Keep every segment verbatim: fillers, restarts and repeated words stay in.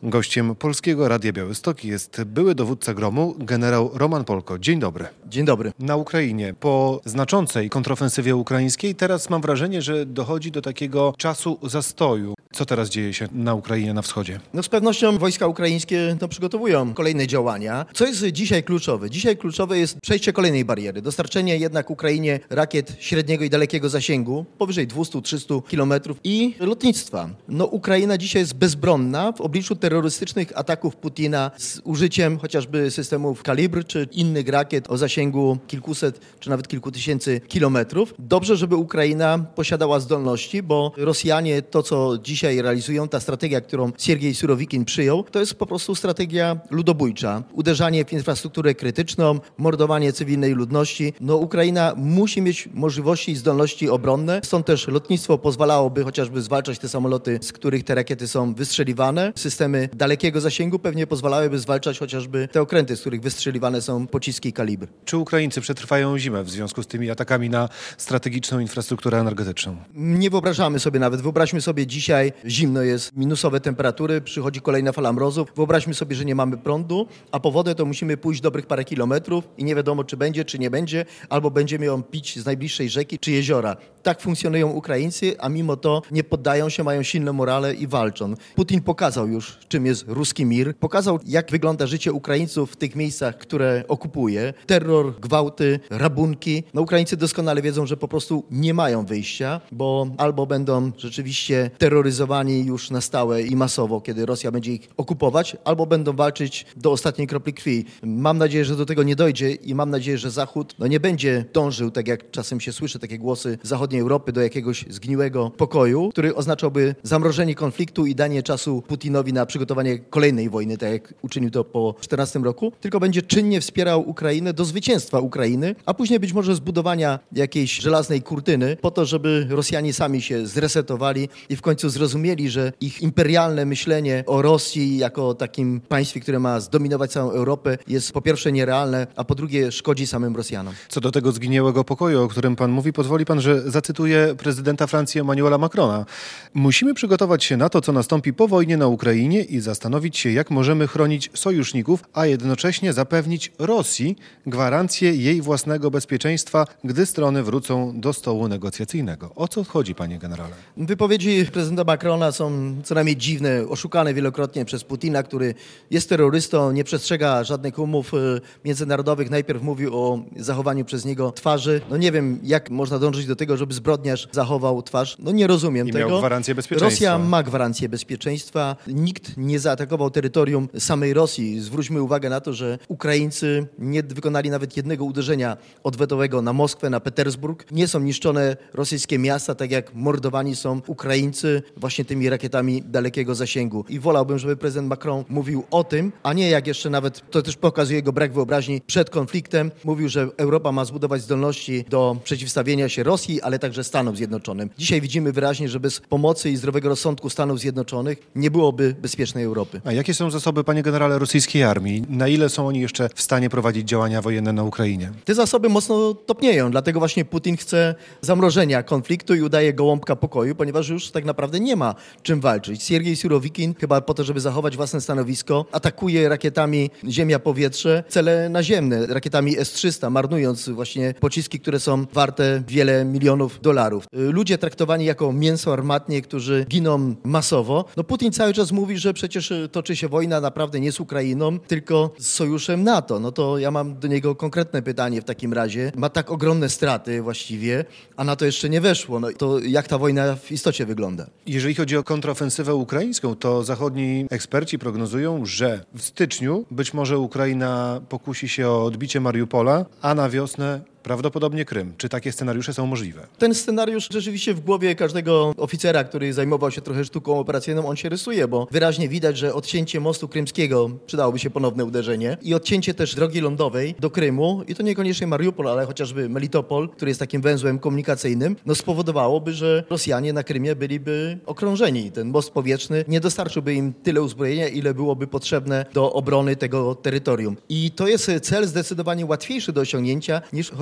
Gościem Polskiego Radia Białystok jest były dowódca gromu, generał Roman Polko. Dzień dobry. Dzień dobry. Na Ukrainie po znaczącej kontrofensywie ukraińskiej teraz mam wrażenie, że dochodzi do takiego czasu zastoju. Co teraz dzieje się na Ukrainie, na wschodzie? No z pewnością wojska ukraińskie no, przygotowują kolejne działania. Co jest dzisiaj kluczowe? Dzisiaj kluczowe jest przejście kolejnej bariery. Dostarczenie jednak Ukrainie rakiet średniego i dalekiego zasięgu, powyżej dwieście do trzystu kilometrów i lotnictwa. No Ukraina dzisiaj jest bezbronna w obliczu terrorystycznych ataków Putina z użyciem chociażby systemów Kalibr czy innych rakiet o zasięgu kilkuset czy nawet kilku tysięcy kilometrów. Dobrze, żeby Ukraina posiadała zdolności, bo Rosjanie to, co dzisiaj realizują, ta strategia, którą Siergiej Surowikin przyjął, to jest po prostu strategia ludobójcza. Uderzanie w infrastrukturę krytyczną, mordowanie cywilnej ludności. No Ukraina musi mieć możliwości i zdolności obronne, stąd też lotnictwo pozwalałoby chociażby zwalczać te samoloty, z których te rakiety są wystrzeliwane. Systemy dalekiego zasięgu pewnie pozwalałyby zwalczać chociażby te okręty, z których wystrzeliwane są pociski Kalibr. Czy Ukraińcy przetrwają zimę w związku z tymi atakami na strategiczną infrastrukturę energetyczną? Nie wyobrażamy sobie nawet. Wyobraźmy sobie dzisiaj, zimno jest, minusowe temperatury, przychodzi kolejna fala mrozów. Wyobraźmy sobie, że nie mamy prądu, a po wodę to musimy pójść dobrych parę kilometrów i nie wiadomo, czy będzie, czy nie będzie, albo będziemy ją pić z najbliższej rzeki czy jeziora. Tak funkcjonują Ukraińcy, a mimo to nie poddają się, mają silne morale i walczą. Putin pokazał już, czym jest ruski mir. Pokazał, jak wygląda życie Ukraińców w tych miejscach, które okupuje. Terror, gwałty, rabunki. No Ukraińcy doskonale wiedzą, że po prostu nie mają wyjścia, bo albo będą rzeczywiście terroryzowani już na stałe i masowo, kiedy Rosja będzie ich okupować, albo będą walczyć do ostatniej kropli krwi. Mam nadzieję, że do tego nie dojdzie i mam nadzieję, że Zachód no nie będzie dążył, tak jak czasem się słyszy takie głosy z zachodniej Europy, do jakiegoś zgniłego pokoju, który oznaczałby zamrożenie konfliktu i danie czasu Putinowi na przygotowanie kolejnej wojny, tak jak uczynił to po czternastym roku, tylko będzie czynnie wspierał Ukrainę do zwycięstwa Ukrainy, a później być może zbudowania jakiejś żelaznej kurtyny po to, żeby Rosjanie sami się zresetowali i w końcu zrozumieli, że ich imperialne myślenie o Rosji jako takim państwie, które ma zdominować całą Europę, jest po pierwsze nierealne, a po drugie szkodzi samym Rosjanom. Co do tego zgniłego pokoju, o którym pan mówi, pozwoli pan, że zacytuję prezydenta Francji Emmanuela Macrona. Musimy przygotować się na to, co nastąpi po wojnie na Ukrainie i zastanowić się, jak możemy chronić sojuszników, a jednocześnie zapewnić Rosji gwarancję jej własnego bezpieczeństwa, gdy strony wrócą do stołu negocjacyjnego. O co chodzi, panie generale? Wypowiedzi prezydenta Macrona są co najmniej dziwne, oszukane wielokrotnie przez Putina, który jest terrorystą, nie przestrzega żadnych umów międzynarodowych. Najpierw mówił o zachowaniu przez niego twarzy. No nie wiem, jak można dążyć do tego, żeby zbrodniarz zachował twarz. No nie rozumiem I tego. miał gwarancję bezpieczeństwa. Rosja ma gwarancję bezpieczeństwa. Nikt nie zaatakował terytorium samej Rosji. Zwróćmy uwagę na to, że Ukraińcy nie wykonali nawet jednego uderzenia odwetowego na Moskwę, na Petersburg. Nie są niszczone rosyjskie miasta, tak jak mordowani są Ukraińcy właśnie tymi rakietami dalekiego zasięgu. I wolałbym, żeby prezydent Macron mówił o tym, a nie jak jeszcze nawet, to też pokazuje jego brak wyobraźni, przed konfliktem mówił, że Europa ma zbudować zdolności do przeciwstawienia się Rosji, ale także Stanom Zjednoczonym. Dzisiaj widzimy wyraźnie, że bez pomocy i zdrowego rozsądku Stanów Zjednoczonych nie byłoby bezpiecznej Europy. A jakie są zasoby, panie generale, rosyjskiej armii? Na ile są oni jeszcze w stanie prowadzić działania wojenne na Ukrainie? Te zasoby mocno topnieją, dlatego właśnie Putin chce zamrożenia konfliktu i udaje gołąbka pokoju, ponieważ już tak naprawdę nie ma czym walczyć. Siergiej Surowikin, chyba po to, żeby zachować własne stanowisko, atakuje rakietami ziemia-powietrze, cele naziemne, rakietami S trzysta, marnując właśnie pociski, które są warte wiele milionów dolarów. Ludzie traktowani jako mięso armatnie, którzy giną masowo. No Putin cały czas mówi, że przecież toczy się wojna naprawdę nie z Ukrainą, tylko z sojuszem NATO. No to ja mam do niego konkretne pytanie w takim razie. Ma tak ogromne straty właściwie, a NATO jeszcze nie weszło. No to jak ta wojna w istocie wygląda? Jeżeli chodzi o kontrofensywę ukraińską, to zachodni eksperci prognozują, że w styczniu być może Ukraina pokusi się o odbicie Mariupola, a na wiosnę prawdopodobnie Krym. Czy takie scenariusze są możliwe? Ten scenariusz rzeczywiście w głowie każdego oficera, który zajmował się trochę sztuką operacyjną, on się rysuje, bo wyraźnie widać, że odcięcie mostu krymskiego przydałoby się ponowne uderzenie i odcięcie też drogi lądowej do Krymu, i to niekoniecznie Mariupol, ale chociażby Melitopol, który jest takim węzłem komunikacyjnym, no spowodowałoby, że Rosjanie na Krymie byliby okrążeni. Ten most powietrzny nie dostarczyłby im tyle uzbrojenia, ile byłoby potrzebne do obrony tego terytorium. I to jest cel zdecydowanie łatwiejszy do osiągnięcia niż choć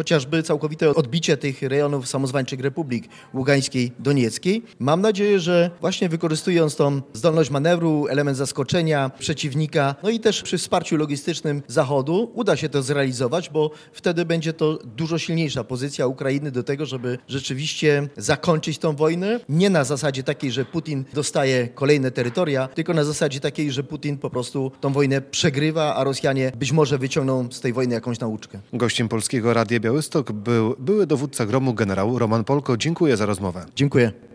chociażby całkowite odbicie tych rejonów samozwańczych Republik Ługańskiej, Donieckiej. Mam nadzieję, że właśnie wykorzystując tą zdolność manewru, element zaskoczenia przeciwnika, no i też przy wsparciu logistycznym Zachodu uda się to zrealizować, bo wtedy będzie to dużo silniejsza pozycja Ukrainy do tego, żeby rzeczywiście zakończyć tą wojnę. Nie na zasadzie takiej, że Putin dostaje kolejne terytoria, tylko na zasadzie takiej, że Putin po prostu tą wojnę przegrywa, a Rosjanie być może wyciągną z tej wojny jakąś nauczkę. Gościem Polskiego Radia Białystok był były dowódca gromu generał Roman Polko. Dziękuję za rozmowę. Dziękuję.